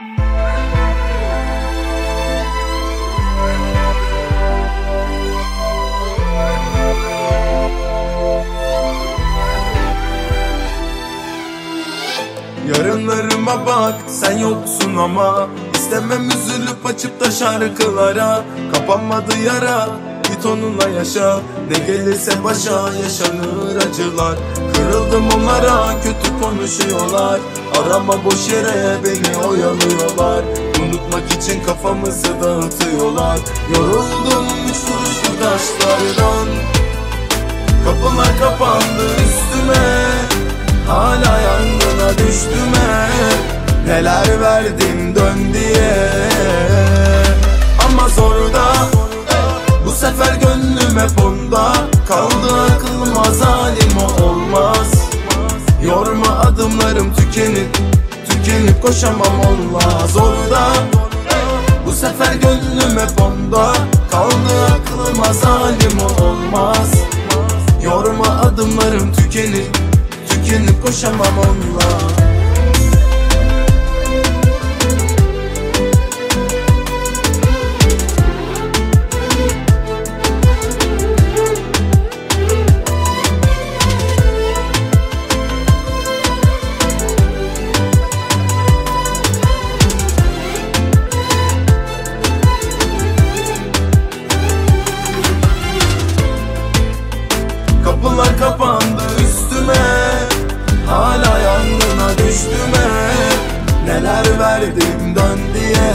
Yarınlarıma bak, sen yoksun ama İstemem üzülüp açıp da şarkılara. Kapanmadı yara, git onunla yaşa. Ne gelirse başa yaşanır acılar. Kırıldım onlara, kötü konuşuyorlar. Arama boş yere, beni oyalıyorlar. Unutmak için kafamızı dağıtıyorlar. Yoruldum üç kuruşlu taşlardan. Kapılar kapandı üstüme, hala yangına düştüm. Neler verdim dön diye. Ama zor da bu sefer gönlüm hep onda. Kaldı aklıma zalim o olmaz. Yorma adımlarım tükenip koşamam onunla. Zor da bu sefer gönlüm hep onda. Kaldı aklıma zalim o olmaz. Yorma adımlarım tükenip koşamam onunla. Kapılar kapandı üstüme, hala yangına düştüm. Neler verdim dön diye.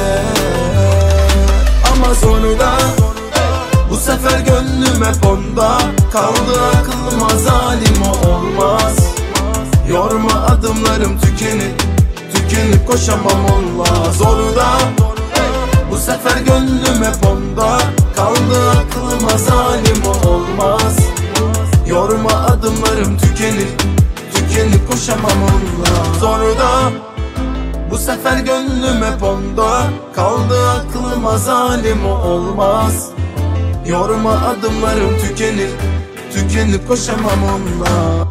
Ama sonunda bu sefer gönlüm hep onda. Kaldı aklıma zalim o olmaz. Yorma adımlarım tükenip koşamam onunla. Zorda bu sefer gönlüm hep onda. Kaldı aklıma zalim o olmaz. Yorma adımlarım tükenip koşamam onunla. Zorda bu sefer gönlüm hep onda. Kaldı aklıma zalim o olmaz. Yorma adımlarım tükenip koşamam onunla.